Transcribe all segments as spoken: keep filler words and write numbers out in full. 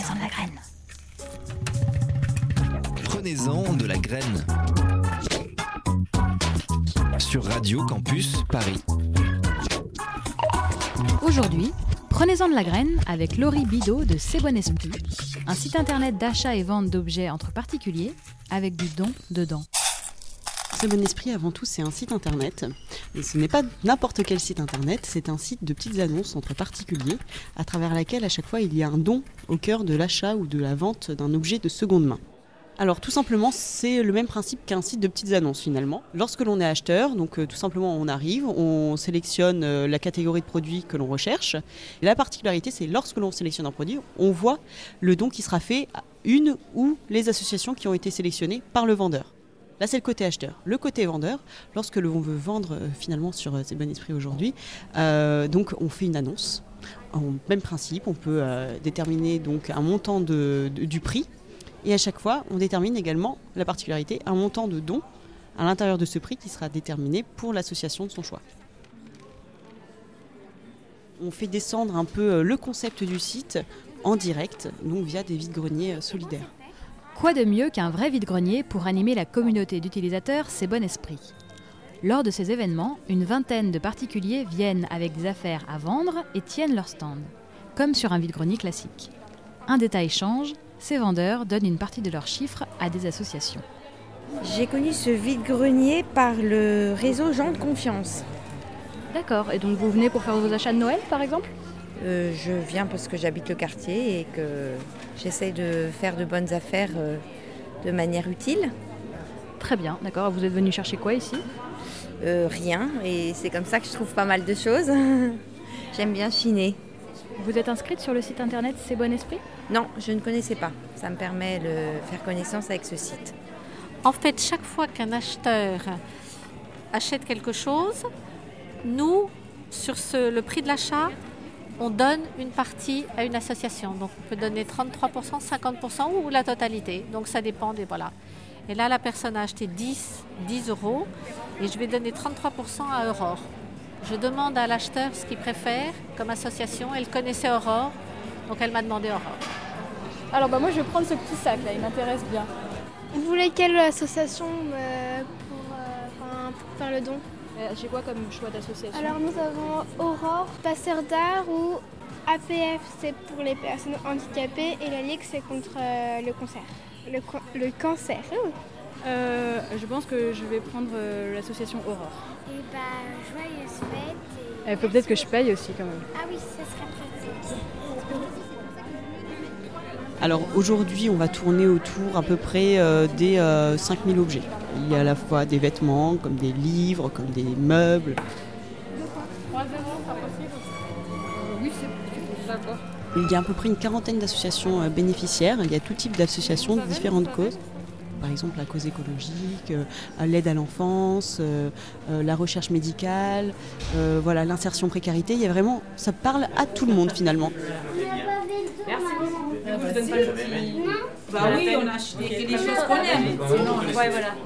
Prenez-en de la graine. Prenez-en de la graine. Sur Radio Campus Paris. Aujourd'hui, prenez-en de la graine avec Laurie Bidot de C'est Bon Esprit, un site internet d'achat et vente d'objets entre particuliers avec du don dedans. C'est Bon Esprit, avant tout, c'est un site internet. Et ce n'est pas n'importe quel site internet, c'est un site de petites annonces entre particuliers, à travers laquelle, à chaque fois, il y a un don au cœur de l'achat ou de la vente d'un objet de seconde main. Alors tout simplement, c'est le même principe qu'un site de petites annonces finalement. Lorsque l'on est acheteur, donc euh, tout simplement on arrive, on sélectionne euh, la catégorie de produits que l'on recherche. Et la particularité, c'est lorsque l'on sélectionne un produit, on voit le don qui sera fait à une ou les associations qui ont été sélectionnées par le vendeur. Là, c'est le côté acheteur. Le côté vendeur, lorsque l'on veut vendre euh, finalement sur euh, C'est Bon Esprit aujourd'hui, euh, donc on fait une annonce. En même principe, on peut euh, déterminer donc un montant de, de, du prix. Et à chaque fois, on détermine également la particularité, un montant de don à l'intérieur de ce prix qui sera déterminé pour l'association de son choix. On fait descendre un peu le concept du site en direct, donc via des vide-greniers solidaires. Quoi de mieux qu'un vrai vide-grenier pour animer la communauté d'utilisateurs C'est Bon Esprit ? Lors de ces événements, une vingtaine de particuliers viennent avec des affaires à vendre et tiennent leur stand, comme sur un vide-grenier classique. Un détail change, ces vendeurs donnent une partie de leurs chiffres à des associations. J'ai connu ce vide-grenier par le réseau Gens de Confiance. D'accord, et donc vous venez pour faire vos achats de Noël par exemple ? euh, Je viens parce que j'habite le quartier et que j'essaie de faire de bonnes affaires euh, de manière utile. Très bien, d'accord. Vous êtes venu chercher quoi ici ? euh, Rien, et c'est comme ça que je trouve pas mal de choses. J'aime bien chiner. Vous êtes inscrite sur le site internet C'est Bon Esprit ? Non, je ne connaissais pas. Ça me permet de faire connaissance avec ce site. En fait, chaque fois qu'un acheteur achète quelque chose, nous, sur ce, le prix de l'achat, on donne une partie à une association. Donc, on peut donner trente-trois pour cent, cinquante pour cent ou la totalité. Donc, ça dépend des voilà. Et là, la personne a acheté dix, dix euros et je vais donner trente-trois pour cent à Aurore. Je demande à l'acheteur ce qu'il préfère comme association. Elle connaissait Aurore, donc elle m'a demandé Aurore. Alors bah moi je vais prendre ce petit sac là, il m'intéresse bien. Vous voulez quelle association euh, pour, euh, pour faire le don ? euh, J'ai quoi comme choix d'association ? Alors nous avons Aurore, Passeur d'art ou A P F, c'est pour les personnes handicapées et la Ligue c'est contre euh, le cancer. Le, le cancer. Euh, je pense que je vais prendre euh, l'association Aurore. Et bah, joyeuses fêtes. Et... Il faut peut-être que je paye aussi quand même. Ah oui, ça serait pratique. Alors aujourd'hui, on va tourner autour à peu près euh, des euh, cinq mille objets. Il y a à la fois des vêtements, comme des livres, comme des meubles. Oui, c'est d'accord. Il y a à peu près une quarantaine d'associations euh, bénéficiaires. Il y a tout type d'associations de différentes causes. Par exemple, la cause écologique, euh, l'aide à l'enfance, euh, euh, la recherche médicale, euh, voilà, l'insertion précarité. Il y a vraiment, ça parle à tout le monde finalement. Merci beaucoup. On vous donne pas le petit. Bah oui, on a acheté des choses qu'on aime. Sinon, ouais, voilà.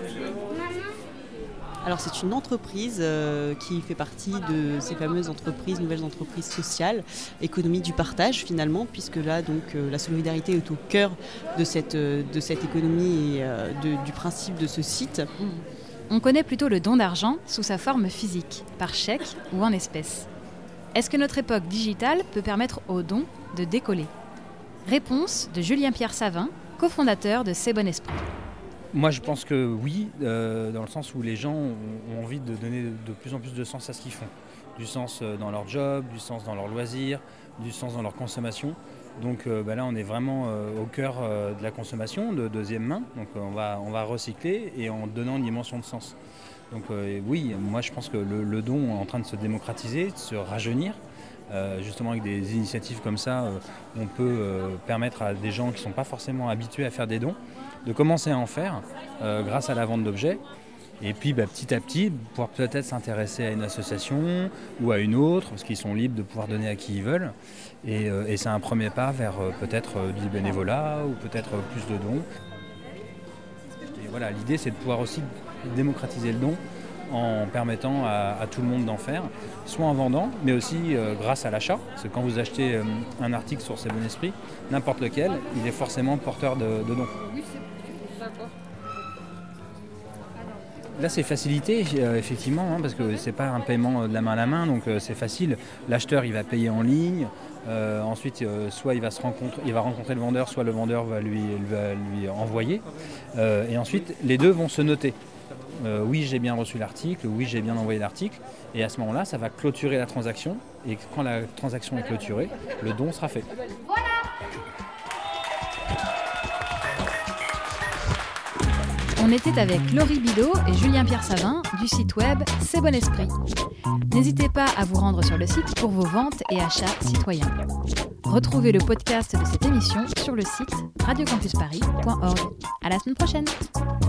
Alors c'est une entreprise euh, qui fait partie de ces fameuses entreprises, nouvelles entreprises sociales, économie du partage finalement, puisque là donc euh, la solidarité est au cœur de cette, euh, de cette économie et euh, de, du principe de ce site. On connaît plutôt le don d'argent sous sa forme physique, par chèque ou en espèces. Est-ce que notre époque digitale peut permettre aux dons de décoller ? Réponse de Julien-Pierre Savin, cofondateur de C'est Bon Esprit. Moi, je pense que oui, euh, dans le sens où les gens ont, ont envie de donner de plus en plus de sens à ce qu'ils font. Du sens dans leur job, du sens dans leurs loisirs, du sens dans leur consommation. Donc euh, bah là, on est vraiment euh, au cœur euh, de la consommation, de deuxième main. Donc euh, on va, on va recycler et en donnant une dimension de sens. Donc euh, oui, moi je pense que le, le don est en train de se démocratiser, de se rajeunir. Euh, justement avec des initiatives comme ça, euh, on peut euh, permettre à des gens qui ne sont pas forcément habitués à faire des dons de commencer à en faire euh, grâce à la vente d'objets. Et puis bah, petit à petit, pouvoir peut-être s'intéresser à une association ou à une autre, parce qu'ils sont libres de pouvoir donner à qui ils veulent. Et, euh, et c'est un premier pas vers euh, peut-être euh, du bénévolat ou peut-être euh, plus de dons. Et voilà, l'idée c'est de pouvoir aussi démocratiser le don en permettant à, à tout le monde d'en faire, soit en vendant, mais aussi euh, grâce à l'achat. Parce que quand vous achetez euh, un article sur C'est Bon Esprit, n'importe lequel, il est forcément porteur de, de dons. Là, c'est facilité, euh, effectivement, hein, parce que c'est pas un paiement de la main à la main, donc euh, c'est facile. L'acheteur, il va payer en ligne. Euh, ensuite, euh, soit il va, se rencontrer, il va rencontrer le vendeur, soit le vendeur va lui, va lui envoyer. Euh, et ensuite, les deux vont se noter. Euh, oui, j'ai bien reçu l'article, oui, j'ai bien envoyé l'article. Et à ce moment-là, ça va clôturer la transaction. Et quand la transaction est clôturée, le don sera fait. On était avec Laurie Bidot et Julien-Pierre Savin du site web C'est Bon Esprit. N'hésitez pas à vous rendre sur le site pour vos ventes et achats citoyens. Retrouvez le podcast de cette émission sur le site radio campus paris point org. À la semaine prochaine.